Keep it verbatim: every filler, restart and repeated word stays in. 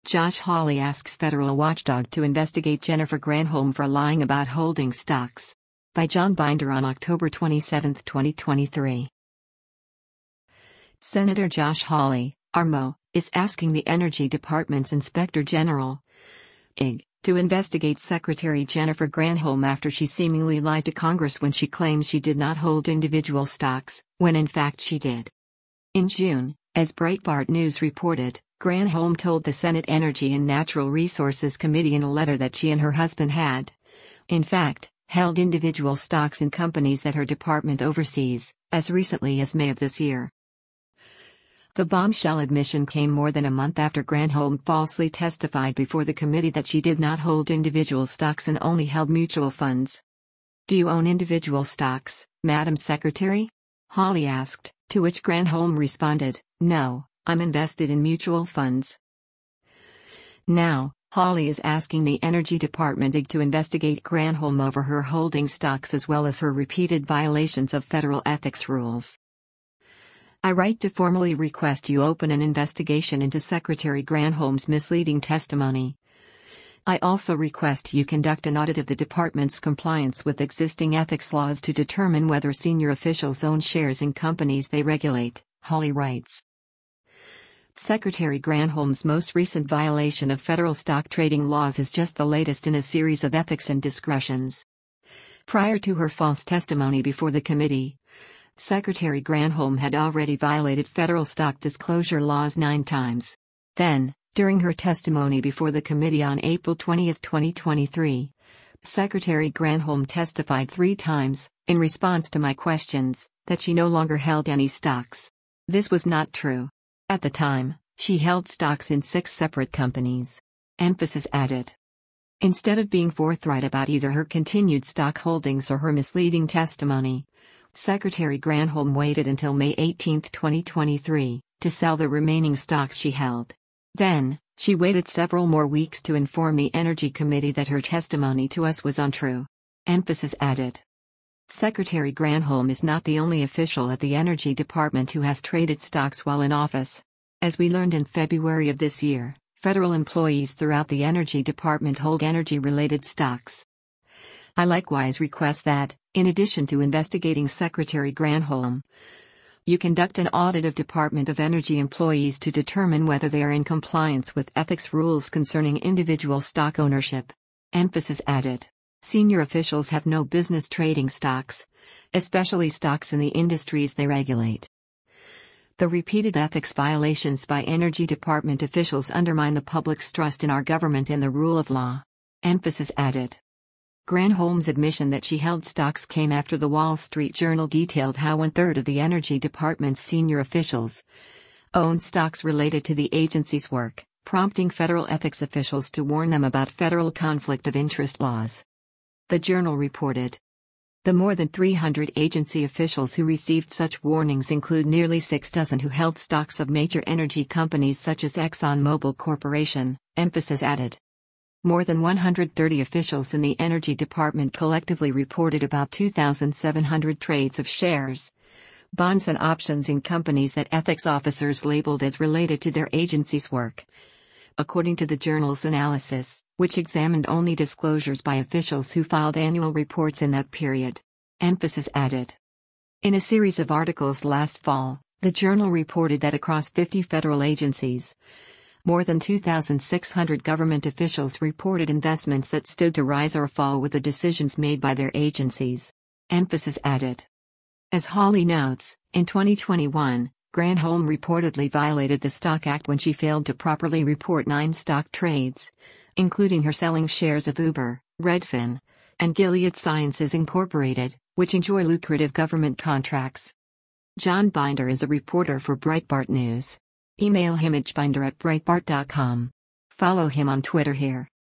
Josh Hawley asks federal watchdog to investigate Jennifer Granholm for lying about holding stocks. By John Binder on October twenty-seventh, twenty twenty-three. Senator Josh Hawley, R M O, is asking the Energy Department's Inspector General, I G, to investigate Secretary Jennifer Granholm after she seemingly lied to Congress when she claims she did not hold individual stocks, when in fact she did. In June, as Breitbart News reported, Granholm told the Senate Energy and Natural Resources Committee in a letter that she and her husband had, in fact, held individual stocks in companies that her department oversees, as recently as May of this year. The bombshell admission came more than a month after Granholm falsely testified before the committee that she did not hold individual stocks and only held mutual funds. "Do you own individual stocks, Madam Secretary?" Hawley asked, to which Granholm responded, "No, I'm invested in mutual funds." Now, Hawley is asking the Energy Department I G to investigate Granholm over her holding stocks as well as her repeated violations of federal ethics rules. "I write to formally request you open an investigation into Secretary Granholm's misleading testimony. I also request you conduct an audit of the department's compliance with existing ethics laws to determine whether senior officials own shares in companies they regulate," Hawley writes. Secretary Granholm's most recent violation of federal stock trading laws is just the latest in a series of ethics indiscretions. Prior to her false testimony before the committee, Secretary Granholm had already violated federal stock disclosure laws nine times. Then, during her testimony before the committee on April twentieth, twenty twenty-three, Secretary Granholm testified three times, in response to my questions, that she no longer held any stocks. This was not true. At the time, she held stocks in six separate companies. Emphasis added. Instead of being forthright about either her continued stock holdings or her misleading testimony, Secretary Granholm waited until May eighteenth, twenty twenty-three, to sell the remaining stocks she held. Then, she waited several more weeks to inform the Energy Committee that her testimony to us was untrue. Emphasis added. Secretary Granholm is not the only official at the Energy Department who has traded stocks while in office. As we learned in February of this year, federal employees throughout the Energy Department hold energy-related stocks. I likewise request that, in addition to investigating Secretary Granholm, you conduct an audit of Department of Energy employees to determine whether they are in compliance with ethics rules concerning individual stock ownership. Emphasis added. Senior officials have no business trading stocks, especially stocks in the industries they regulate. The repeated ethics violations by Energy Department officials undermine the public's trust in our government and the rule of law. Emphasis added. Granholm's admission that she held stocks came after the Wall Street Journal detailed how one-third of the Energy Department's senior officials owned stocks related to the agency's work, prompting federal ethics officials to warn them about federal conflict of interest laws. The Journal reported. The more than three hundred agency officials who received such warnings include nearly six dozen who held stocks of major energy companies such as ExxonMobil Corporation, Emphasis added. More than one hundred thirty officials in the Energy Department collectively reported about two thousand seven hundred trades of shares, bonds and options in companies that ethics officers labeled as related to their agency's work. According to the Journal's analysis, which examined only disclosures by officials who filed annual reports in that period. Emphasis added. In a series of articles last fall, the Journal reported that across fifty federal agencies, more than two thousand six hundred government officials reported investments that stood to rise or fall with the decisions made by their agencies. Emphasis added. As Hawley notes, in twenty twenty-one, Granholm reportedly violated the Stock Act when she failed to properly report nine stock trades, including her selling shares of Uber, Redfin, and Gilead Sciences Incorporated, which enjoy lucrative government contracts. John Binder is a reporter for Breitbart News. Email him at binder at breitbart dot com. Follow him on Twitter here.